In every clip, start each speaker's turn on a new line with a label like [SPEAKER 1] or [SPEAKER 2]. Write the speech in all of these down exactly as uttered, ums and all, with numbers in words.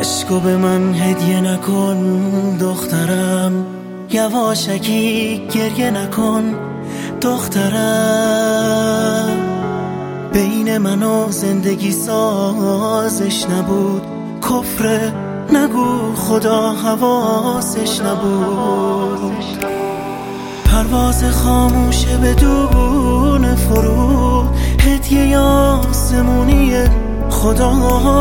[SPEAKER 1] عشقو به من هدیه نکن دخترم، یواشکی گریه نکن دخترم. بین من و زندگی سازش نبود، کفر نگو خدا حواسش نبود. پرواز خاموشه بدون فرود، هدیه آسمونی خدا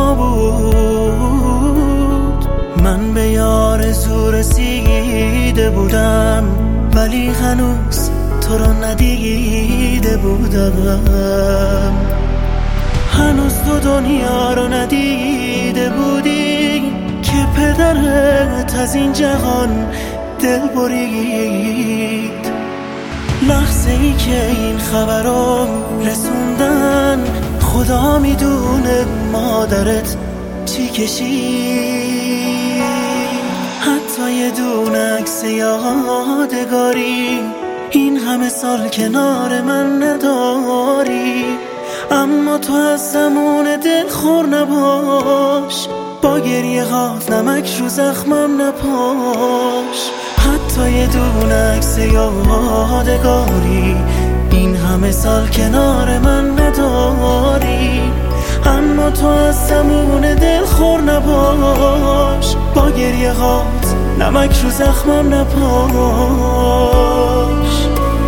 [SPEAKER 1] بود. من به آرزو رسیده بودم، ولی هنوز تو رو ندیده بودم. هنوز تو دنیا رو ندیده بودی که پدرت از این جهان دل برید. لحظه ای که این خبر رو رسوندن، خدا میدونه مادرت چی کشید. حتی یه دونه عکس یادگاری این همه سال کنار من نداری. اما تو از زمان دل خور نباش، با گریه هات نمک رو زخمم نپاش. حتی یه دونه عکس یادگاری این همه سال کنار من نداری. اما تو از زمان دل خور نباش، با گریه هات نمک رو زخمم نپاش.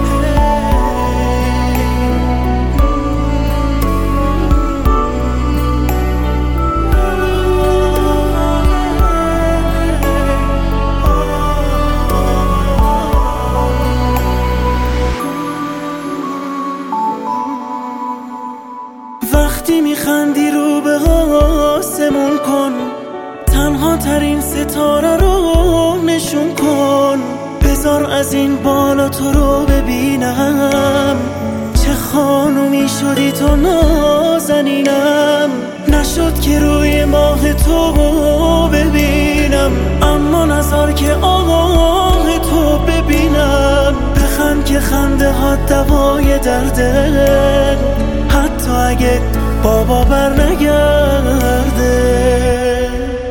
[SPEAKER 1] وقتی میخندی رو به آسمون کن، تنها ترین ستاره رو نشون کن. بذار از این بالا تو رو ببینم، چه خانومی شدی تو نازنینم. نشد که روی ماه تو ببینم، اما نظر که آه تو ببینم. بخند که خنده ها دوای درده، حتی اگه بابا بر نگرده.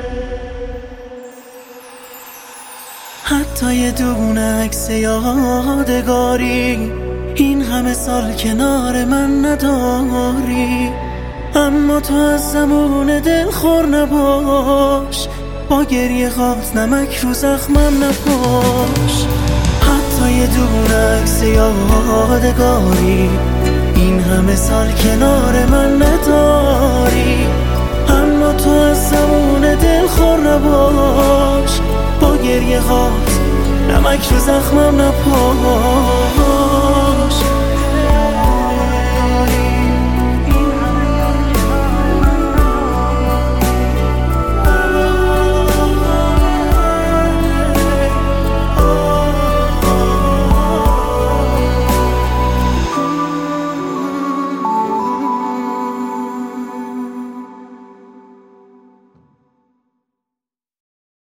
[SPEAKER 1] حتی یه دونه عکس یادگاری این همه سال کنار من نداری. اما تو از زمان دل خور نباش، با گریه هات نمک رو زخمم نپاش. حتی یه دونه عکس یادگاری این همه سال کنار من نداری. اما تو از زمان دل خور نباش، با گریه هات نمک رو زخمم نپاش.